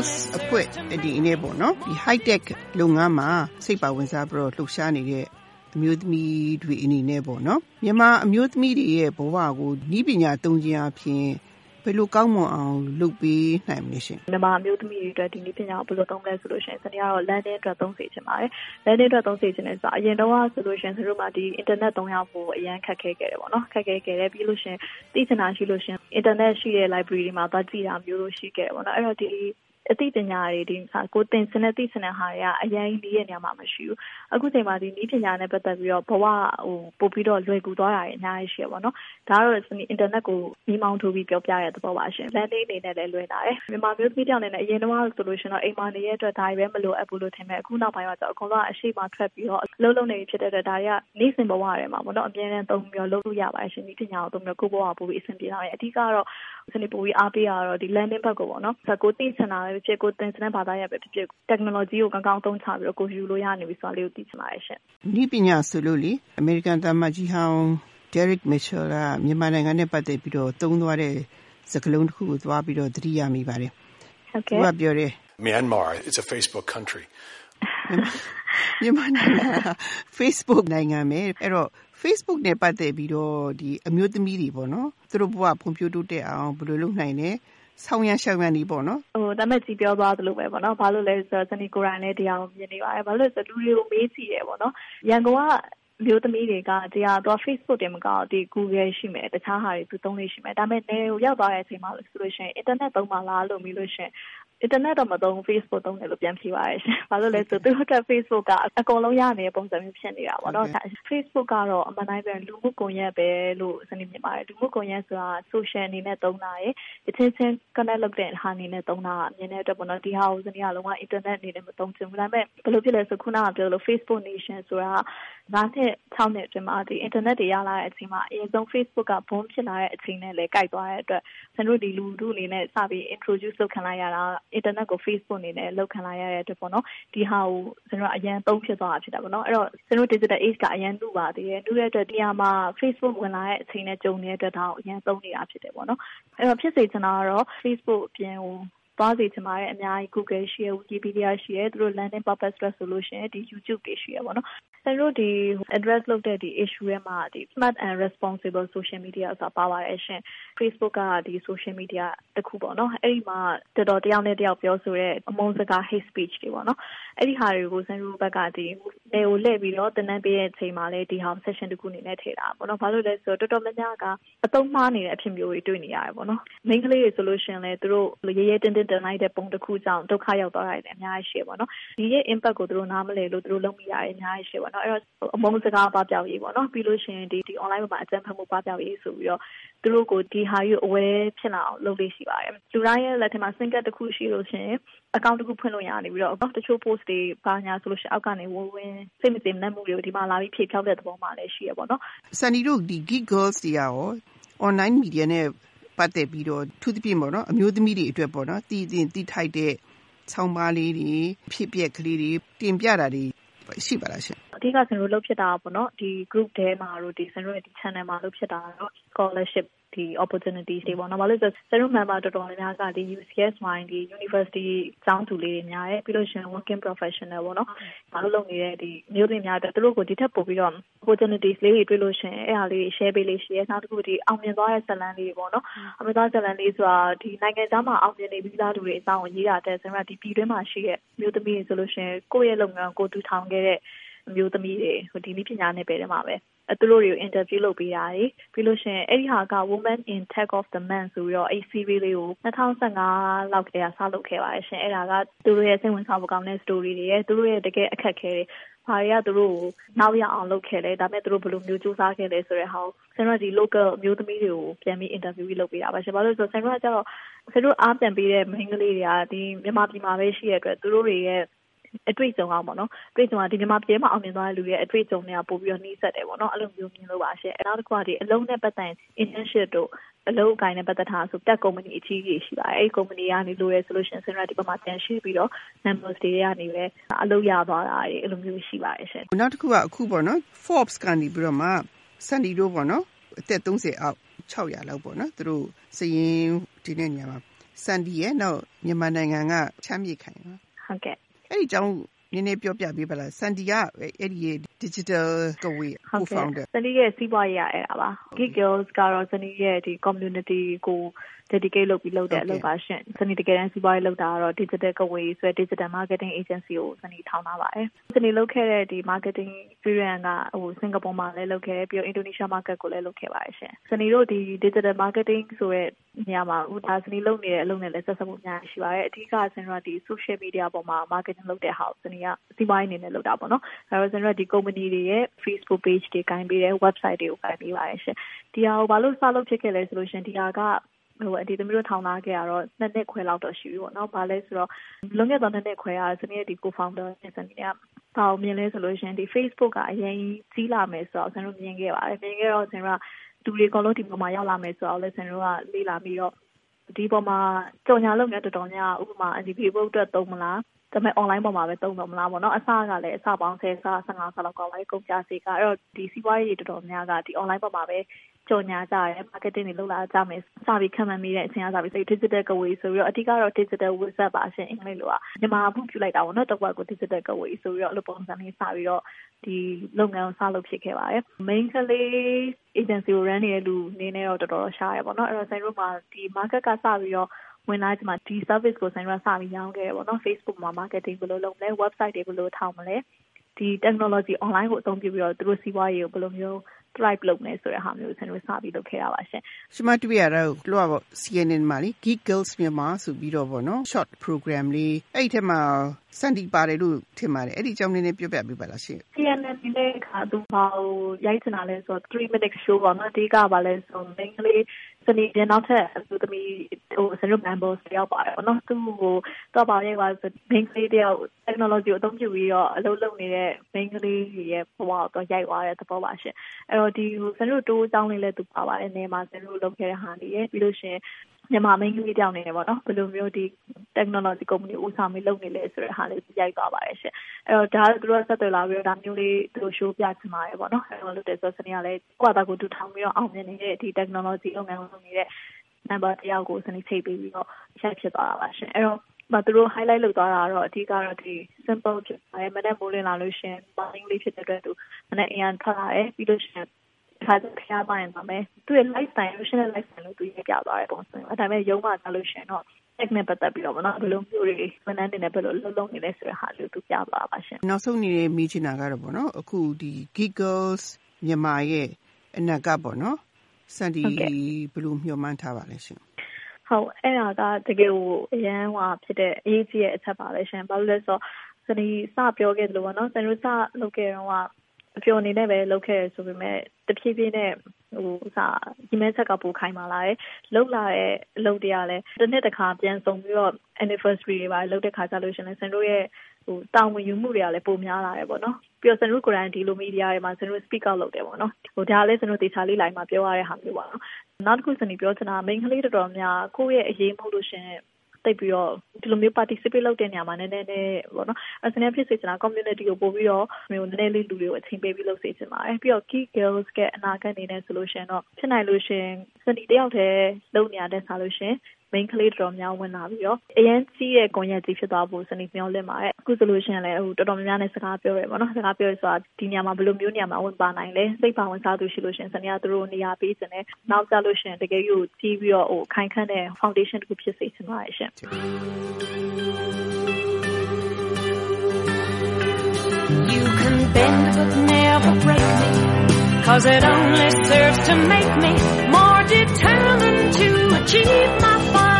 Girls အဖွဲ့ဒီအနေပေါ့နော်ဒီ high tech လုပ်ငန်းမှာစိတ်ပါဝင်စားပြီးတော့လှူရှားနေတဲ့အမျိုးသမီးတွေအနေနဲ့ပေါ့နော်မြန်မာအမျိုးသမီးတွေရဲ့ဘဝကိုဤပညာသုံးခြင်းအပြင်ဘယ်လိုကောင်းမွန်အောင်လုပ်ပေးနိုင်မလဲရှင်မြန်မာအမျိုးသမီးတွေအတွက်ဒီနည်းပညာကိုဘယ်လိုသုံးလဲဆိုလို့ရှိရင်စနေကတော့ landing အတွက်သုံးစေချင်ပါတယ် landing အတွက်သုံးစေချင်တယ်ဆိုတော့အရင်တော့ဆိုလို့ရှိရင်သူတို့မှဒီ internet သုံးရဖို့အရင်ခက်ခဲခဲ့တယ်ပေါ့နော်ခက်ခဲခဲ့တယ်ပြီးလို့ရှိရင်သိချင်တာရှိလို့ရှိရင် internet ရှိတဲ့ library တွေမှာသွားကြည့်တာမျိုးလို့ရှိခဲ့တယ်ပေါ့နော်အဲ့တော့ဒီအသိပညာတွေဒီကိုသင်စနစ်သိစနစ်ဟာတွေကအရင်ကြီးရဲ့နေရာမှာမရှိဘူးအခုချိန်မှာဒီနည်းပညာနဲ့ပတ်သက်ပြီးတော့ဘဝပို့ပြီးတော့လွယ်ကူသွားတာတွေအများကြီးရှိရပါတော့ဒါကတော့ internet ကိုမိမောင်းထိုးပြီးပြောပြရတဲ့သဘောပါရှင် landing အနေနဲ့လည်းလွယ်လာတယ်မြန်မာမျိုးသမီးတယောက်အနေနဲ့အရင်တော့ဆိုလို့ရှိရင်တော့အိမ်မှာနေရတဲ့အတွက်ဒါတွေပဲမလိုအပ်ဘူးလို့ထင်တယ်အခုနောက်ပိုင်းမှာကျတော့အကုန်လုံးအရှိမထွက်ပြီးတော့လုံးနေဖြစ်တဲ့အတွက်ဒါတွေကနေ့စဉ်ဘဝတွေမှာပေါ့နော်အမြဲတမ်းသုံးပြီးတော့လုပ်လို့ရပါတယ်ရှင်နည်းပညာကိုသုံးပြီးကိုယ့်ဘဝပို့ပြီးအဆင်ပြေလာတယ်အဓိကတော့စနေပို့ပြီးအားပေးရတော့ဒီ landing ဘက်ကိုပေါ့နော်ကိုသိချင်တာပဲဖြစ်ကိုသင်စနစ်ဘာသာရပ်ပဲဖြစ်ဖြစ် technology ကိုကောင်းသုံးချပြီးတော့ကိုယူလို့ရနေပြီဆိုတာလေးကိုသိချင်ပါတယ်ရှင်နည်းပညာဆိုလို့လေအမေရိကန်သမ္မတကြီးဟောင်း Derek Mitchell ကမြန်မာနိုင်ငံနဲ့ပတ်သက်ပြီးတော့သုံးသွားတဲ့စကားလုံးတစ်ခုကိုသွားပြီးတော့သတိရမိပါတယ်ဟုတ်ကဲ့သူကပြောတယ် Myanmar it's a Facebook country မြန်မာနိုင်ငံ Facebook နိုင်ငံပဲအဲ့တော့Facebook နဲ့ပတ်သက်ပြီးတော့ဒီအမျိုးသမီးတွေပေါ့နော်သူတို့ဘဝဖွံ့ဖြိုးတိုးတက်အောင်ဘယ်လိုလုပ်နိုင်လဲဆောင်းရရှောင်းရနေပေါ့နော်ဒါမဲ့ကြည်ပြောသွားသလိုပဲပေါ့နော်ဘာလို့လဲဆိုတော့စနေကိုရိုင်းနဲ့တရားကိုမြင်နေပါတယ်ဘာလို့လဲဆိုတော့လူတွေကိုမေးကြည့်ရပေါ့နော်ရန်ကုန်ကမျိုးသမီးတွေကတရားတော့ Facebook တင်မကောဒီ Google ရှိမယ်တခြားဟာတွေသူသုံးလို့ရှိမယ်ဒါမဲ့နေကိုရောက်သွားတဲ့အချိန်မှာဆိုလို့ရှိရင် internet သုံးပါလားလို့မေးလို့ရှိရင်internet တော့မသုံး Facebook သုံးတယ်လို့ပြန်ဖြေပါတယ်ရှင်။ဘာလို့လဲဆိုသူတို့က Facebook ကအကုန်လုံးရနေတဲ့ပုံစံမျိုးဖြစ်နေတာပေါ့နော်။ Facebook ကတော့အမှန်တိုင်းပဲလူမှုကွန်ရက်ပဲလို့စနေမြင်ပါတယ်။လူမှုကွန်ရက်ဆိုတာ social အနေနဲ့သုံးတာရယ်အချင်းချင်း connect လုပ်တဲ့ဟာအနေနဲ့သုံးတာအမြင်တဲ့အတွက်ပေါ့နော်ဒီဟာကိုစနေကလုံးဝ internet အနေနဲ့မသုံးချင်ဘူး။ဒါပေမဲ့ဘယ်လိုဖြစ်လဲဆိုခုနကပြောလို့ Facebook Nation ဆိုတာ9နှစ်6နှစ်အတွင်းမှာဒီ internet တွေရလာတဲ့အချိန်မှာအရင်ဆုံး Facebook ကဘုံဖြစ်လာတဲ့အချိန်နဲ့လည်းကိုက်သွားတဲ့အတွက်စနေတို့ဒီလူတို့အနေနဲ့စပြီး introduce လုပ်ခံလိုက်ရတာinternet ကို Facebook အနေနဲ့လောက်ခံလာရတဲ့အတွက်ပေါ့နော်ဒီဟာကိုကျွန်တော်အရင်သုံးဖြစ်သွားတာဖြစ်တာပေါ့နော်အဲ့တော့ကျွန်တော် digital age ကအရင်လူပါသေးတယ်လူတဲ့အတွက်ဒီဟာမှာ Facebook ဝင်လာတဲ့အချိန်နဲ့ကြုံနေတဲ့အတွက်ဒါကိုအရင်သုံးနေတာဖြစ်တယ်ပေါ့နော်အဲ့တော့ဖြစ်စေချင်တာကတော့ Facebook အပြင်ကိုသွားစီချင်ပါတယ်အများကြီး Google ရှိရယ် Wikipedia ရှိရယ်သူတို့ landing purpose ဆိုလို့ရှိရင်ဒီ YouTube တွေရှိရယ်ပေါ့နော်ကျွန်တော်ဒီ address လုပ်တဲ့ဒီ issue ရဲ့မှာဒီ smart and responsible social media ဆိုတာပါပါတယ်ရှင် Facebook ကဒီ social media တစ်ခုပေါ့နော်အဲ့ဒီမှာတော်တယောက်နဲ့တယောက်ပြောဆိုတဲ့အမုန်းစကား hate speech တွေပေါ့နော်အဲ့ဒီဟာတွေကိုကျွန်တော်ဘက်ကဒီနေကိုလှည့်ပြီးတော့တင်နန်းပေးတဲ့အချိန်မှာလေဒီဟာ session တစ်ခုအနေနဲ့ထည့်တာပေါ့နော်ဘာလို့လဲဆိုတော့တော်များများကအသုံးမှားနေတဲ့အဖြစ်မျိုးတွေတွေ့နေရတယ်ပေါ့နော် main ကလေးတွေဆိုလို့ရှိရင်လေသူတို့ရဲရဲတင်းတင်းတင်လိုက်တဲ့ပုံတစ်ခုကြောင့်ဒုက္ခရောက်သွားတာတွေအများကြီးရှိပေါ့နော်ဒီရဲ့ impact ကိုသူတို့နားမလည်လို့သူတို့လုံးမိရတယ်အများကြီးရှိပေါ့နော်အဲ့တော့အမုန်းစကားပပျောက်ရေးပေါ့နော်ပြီးလို့ရှိရင်ဒီ online မှာအကြမ်းဖက်မှုပပျောက်ရေးဆိုပြီးတော့သူတို့ကိုဒီဟာကြီး aware ဖြစ်လာအောင်လုပ်လို့ရှိပါတယ်လူတိုင်းရဲ့လက်ထဲမှာ single တစ်ခုရှိလို့ရှိရင် account တစ်ခုဖွင့်လို့ရနေပြီးတော့တချို့ post တွေပါညာဆိုလို့ရှိရင်အောက်ကနေဝင်စိတ်မသိမနှက်မှုတွေကိုဒီမှာလာပြီးဖြေဖြောက်တဲ့သဘောမှလည်းရှိရပေါ့နော်စန်ဒီတို့ဒီ Geek Girls တွေရော online media နဲ့ပတ်သက်ပြီးတော့သူသဖြင့်ပေါ့နော်အမျိုးသမီးတွေအတွက်ပေါ့နော်တည်ထိုက်တဲ့ဆောင်းပါးလေးတွေဖြစ်ပျက်ကလေးတွေတင်ပြတာတွေရှိပါလားရှင်အဓိကကျွန်တော်လုပ်ဖြစ်တာပေါ့နော်ဒီ group ထဲမှာတို့ဒီကျွန်တော်ရဲ့ဒီ channel မှာလုပ်ဖြစ်တာတော့ scholarship ဒီ opportunities တွေပေါ့နော်ဘာလို့လဲဆိုကျွန်တော် member တော်တော်များများကဒီ UCS ဝိုင်းဒီ university ကျောင်းသူလေးတွေများတယ်ပြီးလို့ရှိရင် working professional ပေါ့နော်ဘာလို့လုပ်နေတဲ့ဒီမျိုးတွေများတယ်သူတို့ကိုဒီထက်ပိုပြီးတော့ opportunities လေးတွေတွေ့လို့ရှိရင်အဲ့ဟာလေး share ပေးလေးရှိရဲနောက်တစ်ခုဒီအောင်မြင်သွားတဲ့ဇာတ်လမ်းလေးတွေပေါ့နော်အောင်မြင်သွားဇာတ်လမ်းလေးဆိုတာဒီနိုင်ငံခြားမှာအောင်မြင်နေပြီးသားလူတွေအကြောင်းကိုရေးတာတဲ့ကျွန်တော်ဒီပြည်တွင်းမှာရှိတဲ့မျိုးသမီးတွေဆိုလို့ရှိရင်ကိုယ့်ရဲ့လုပ်ငန်းကိုတူထောင်ခဲ့တဲ့မျိုးသမီးတွေဒီနည်းပညာနဲ့ပဲတည်းမှာပဲသူတို့တွေကို interview လုပ်ပေးတာပြီးလို့ရှိရင်အဲ့ဒီဟာက Women in Tech of the Month ဆိုပြီးတော့အဲ့ series လေးကို2015လောက်ကတည်းကစလုပ်ခဲ့ပါတယ်ရှင်အဲ့ဒါကသူတို့ရဲ့စိတ်ဝင်စားဖို့ကောင်းတဲ့ story တွေရဲ့သူတို့ရဲ့တကယ်အခက်အခဲတွေဘာတွေကသူတို့ကိုနောက်ရအောင်လုပ်ခဲ့လဲဒါပေမဲ့သူတို့ဘယ်လိုမျိုးစူးစမ်းခဲ့လဲဆိုတဲ့ဟာကိုကျွန်တော်ဒီ local မျိုးသမီးတွေကိုပြန်ပြီး interview လုပ်ပေးတာပါရှင်ဘာလို့လဲဆိုတော့ကျွန်တော်ကကျတော့သူတို့အားပြန်ပေးတဲ့ main ကလေးတွေကဒီမြန်မာပြည်မှာပဲရှိရတဲ့အတွက်သူတို့တွေရဲ့အတွေ့အကြုံအောင်ပေါ့နော်တွေ့ကြုံကဒီမြန်မာပြည်မှာအောင်မြင်သွားတဲ့လူတွေရဲ့အတွေ့အကြုံတွေကပို့ပြီးတော့နှီးစက်တယ်ပေါ့နော်အဲ့လိုမျိုးမြင်လို့ပါရှင်နောက်တစ်ခုကဒီအလုံးနဲ့ပတ်သက် internship တို့အလုပ်အကိုင်နဲ့ပတ်သက်တာဆိုတက် company အကြီးကြီးရှိပါတယ်အဲ့ company ကနေလို့ရဆိုလို့ရှိရင်ဆင်ရဒီပမာပြန်ရှိပြီးတော့ members တွေကနေပဲအလုပ်ရသွားတာတွေအဲ့လိုမျိုးရှိပါတယ်ရှင်နောက်တစ်ခုကအခုပေါ့နော် Forbes ကနေပြီးတော့မှစန်ဒီတို့ပေါ့နော်အသက်30အောက်600လောက်ပေါ့နော်သူတို့စရင်ဒီနေ့ညမှာ Sandy ရဲ့နောက်မြန်မာနိုင်ငံကချမ်းမြေခိုင်ပါဟုတ်ကဲ့အဲ့ဒီကြောင့်နည်းနည်းပြောပြပေးပါလား Sandy ကအဲ့ဒီ digital ကဝေး co-founder Sandy ရဲ့စီးပွားရေးအဲ့ဒါပါ Geek Girls ကတော့ Sandy ရဲ့ဒီ community ကို dedicate လုပ်ပြီးလုပ်တဲ့အလုပ်ပါရှင် Sandy တကယ်တမ်းစီးပွားရေးလုပ်တာကတော့ digital ကဝေးဆိုတဲ့ digital marketing agency ကို Sandy ထောင်ထားပါတယ် Sandy လုပ်ခဲ့တဲ့ဒီ marketing experience ကဟိုစင်ကာပူမှာလည်းလုပ်ခဲ့ပြီးတော့ Indonesia market ကိုလည်းလုပ်ခဲ့ပါတယ်ရှင် Sandy တို့ဒီ digital marketing ဆိုတဲ့နေရာမှာဒါ Sandy လုပ်နေတဲ့အလုပ်နဲ့လည်းဆက်ဆက်မှုများရှိပါတယ်အဓိက Sandy ကဒီ social media ပေါ်မှာ marketing လုပ်တဲ့ဟာကို Sandy ကစီးပွားရေးအနေနဲ့လုပ်တာပေါ့နော်ဒါတော့ Sandy ကဒီ company တွေရဲ့ Facebook page တွေကိုင်ပေးတယ် website တွေကိုကိုင်ပေးပါတယ်ရှင်ဒီဟာကိုဘာလို့စလုပ်ဖြစ်ခဲ့လဲဆိုလို့ရှင်ဒီဟာကဟိုဒီသမီးတို့ထောင်လာခဲ့ရတော့2နှစ်ခွဲလောက်တော့ရှိပြီပေါ့နော်။ဘာလဲဆိုတော့လွန်ခဲ့တဲ့2နှစ်ခွဲကစနေဒီ co-founder နဲ့စနေကဘာမြင်လဲဆိုလို့ရှင်ဒီ Facebook ကအရင်ကြီးလာမယ်ဆိုတော့စနေတို့မြင်ခဲ့ပါတယ်။မြင်ခဲ့တော့စနေကလူတွေအကုန်လုံးဒီပေါ်မှာရောက်လာမယ်ဆိုတော့လဲစနေတို့ကလေ့လာပြီးတော့ဒီပေါ်မှာကြော်ညာလုပ်နေတော်တော်များဥပမာဒီ Facebook အတွက်သုံးမလားဒါပေမဲ့ online ပေါ်မှာပဲသုံးတော့မလားပေါ့နော်အစကလည်းအစပေါင်း10ဆ15ဆလောက်ကောင်းလိုက်ကုန်ကြစေကအဲ့တော့ဒီစီးပွားရေးတော်တော်များကဒီ online ပေါ်မှာပဲကြော်ညာကြတယ် marketing တွေလုပ်လာကြမယ်စပြီးခံမှန်းမိတဲ့အချိန်ကစပြီး digital ကဝေးဆိုပြီးတော့အဓိကတော့ digital website ပါရှင်အင်္ဂလိပ်လိုကမြန်မာမှုပြုလိုက်တာပေါ့နော်တစ်ဝက်ကို digital ကဝေးဆိုပြီးတော့အလုပ်ပုံစံလေးစပြီးတော့ဒီလုပ်ငန်းကိုစလုပ်ဖြစ်ခဲ့ပါတယ် main ကလေး agency ကို run နေတဲ့လူနေနေတော့တော်တော်ရှားရပေါ့နော်အဲ့တော့ဆိုင်တို့မှာဒီ market ကစပြီးတော့ဝင်လာကြမှာဒီ service ကိုဆိုင်ရစပြီးရောင်းခဲ့ရပေါ့နော် Facebook မှာ marketing ဘယ်လိုလုပ်မလဲ website တွေဘယ်လိုထောင်မလဲဒီ technology online ကိုအသုံးပြုပြီးတော့သူတို့စီးပွားရေးကိုဘယ်လိုမျိုး drive လုပ်နေဆိုတဲ့ဟာမျိုးဆိုင်ရစပြီးလုပ်ခဲ့ရပါရှင်ရှင်မတွေ့ရတော့လောက CNN မှာလေ Geek Girls မြန်မာဆိုပြီးတော့ပေါ့နော် short program လေးအဲ့ဒီထဲမှာ Sandy ပါတယ်လို့ထင်ပါတယ်အဲ့ဒီအကြောင်းလေးနဲ့ပြောပြပေးပါလားရှင် CNN နဲ့ခါသူဘာကိုရိုက်ချင်တာလဲဆိုတော့3 minute show ပေါ့နော်ဒီကဘာလဲဆိုတော့ main ကလေးစနေပြန်နောက်ထပ်သူသမီးဟိုစနေ members တယောက်ပါတယ်ပေါ့နော်သူ့ကိုတော့ပါရဲပါဆို main ကလေးတယောက် technology ကိုအသုံးပြုပြီးတော့အလုပ်လုပ်နေတဲ့ main ကလေးရဲ့ဘဝကိုရိုက်သွားတဲ့သဘောပါရှင်အဲ့တော့ဒီစနေတိုးအကြောင်းလေးလည်းသူပါပါတယ်နေမှာစနေလုပ်ခဲ့တဲ့ဟာလေးရဲ့ပြီးလို့ရှင်မြန်မာ main ကလေးတယောက်နေတယ်ပေါ့နော်ဘယ်လိုမျိုးဒီ technology company ဦးဆောင်ပြီးလုပ်နေလဲဆိုတဲ့ဟာလေးရိုက်သွားပါတယ်ရှင်အဲ့တော့ဒါကသူတို့ဆက်သွယ်လာပြီးတော့ဒါမျိုးလေးသူတို့ show ပြချင်ပါတယ်ပေါ့နော်အဲ့တော့လုပ်တယ်ဆိုစနေကလည်းကွာတာကိုတူထောင်ပြီးတော့အောင်မြင်နေတဲ့ဒီ technology လုပ်ငန်းလုပ်နေတဲ့ number တယောက်ကိုစနေချိန်ပေးပြီးတော့ရိုက်ဖြစ်သွားတာပါရှင်အဲ့တော့သူတို့ highlight လုပ်သွားတာတော့အဓိကတော့ဒီ simple ဖြစ်ပါတယ်မနေ့မိုးလင်းလာလို့ရှင် morning လေးဖြစ်တဲ့အတွက်သူမနေ့အရင်ထွက်လာတယ်ပြီးလို့ရှင်ခါကျဖျားပိုင်းပါမယ်သူရဲ့ lifestyle လို့ရှင်တဲ့ lifestyle လို့သူရပြသွားတယ်ပုံစံအဲ့ဒါပေမဲ့ရုံးမှသာလို့ရှင်တော့ tech နဲ့ပတ်သက်ပြီးတော့ဗောနော်ဘယ်လိုမျိုးတွေဝန်ထမ်းတွေနဲ့ဘယ်လိုလုပ်နေလဲဆိုတဲ့ဟာလေးသူပြသွားပါရှင်နောက်ဆုံးနေတဲ့မိချင်တာကတော့ဗောနော်အခုဒီ Geek Girls မြန်မာရဲ့အနာဂတ်ဗောနော်Sandy ဘယ်လိုမျှော်မှန်းထားပါလဲရှင်ဟုတ်အဲ့ဒါကတကယ်ကိုအရန်ဟွာဖြစ်တဲ့အရေးကြီးတဲ့အချက်ပါပဲရှင်ဘာလို့လဲဆိုတော့စနေစပြောခဲ့တယ်လို့ပေါ့နော်စနေစလုပ်ခဲ့တော့အပြောအနေနဲ့ပဲလုပ်ခဲ့ရဆိုပေမဲ့တဖြည်းဖြည်းနဲ့ဟိုဒီမဲချက်ကပိုခိုင်းပါလာတယ်လုပ်လာတဲ့အလုပ်တွေကလည်းတစ်နှစ်တစ်ခါပြန်စုံပြီးတော့ anniversary တွေပါလုပ်တဲ့ခါကျလို့ရှင်လဲစနေတို့ရဲ့ဟိုတာဝန်ယူမှုတွေကလည်းပိုများလာတယ်ပေါ့နော်ပြီးတော့စနေတို့ကိုယ်တိုင်ဒီလို media တွေမှာစနေတို့ speak out လုပ်တယ်ပေါ့နော်ဟိုဒါလည်းစနေတို့တေချာလေးလိုက်မှာပြောရတဲ့ဟာမျိုးပါနော်နောက်တစ်ခုစနေပြောချင်တာ main ကလေးတော်တော်များကိုယ့်ရဲ့အရေးမဟုတ်လို့ရှင်တိတ်ပြီးတော့ဒီလိုမျိုး participate လုပ်တဲ့နေရာမှာနည်းနည်းပေါ့နော်အစနေဖြစ်စေချင်တာ community ကိုပို့ပြီးတော့မျိုးနည်းနည်းလေးလူတွေကိုအချိန်ပေးပြီးလုပ်စေချင်ပါတယ်ပြီးတော့ key girls ကအနာဂတ်အနေနဲ့ဆိုလို့ရှင်တော့ဖြစ်နိုင်လို့ရှင်စနေတယောက်တည်းလုပ်နေရတဲ့ဆိုလို့ရှင် main ကလေးတော်များဝင်လာပြီးတော့အရင်ကြီးတဲ့ကွန်ရက်ကြီးဖြစ်သွားဖို့စနေမျှော်လင့်ပါတယ်အခုဆိုလို့ရှင်လည်းဟိုတော်တော်များများနဲ့စကားပြောရဲပေါ့နော်စကားပြောရဆိုတာဒီနေရာမှာဘယ်လိုမျိုးနေရာမှာဝင်ပါနိုင်လဲစိတ်ပါဝင်စားသူရှိလို့ရှင်စနေကသူတို့နေရာပေးခြင်းနဲ့နောက်ကြလို့ရှင်တကယ်ကြီးကိုကြီးပြီးတော့ဟိုခိုင်ခန့်တဲ့ foundation တစ်ခုဖြစ်စေချင်ပါတယ်ရှင် You can bend but never break me Cause it only serves to make me more determined to achieve my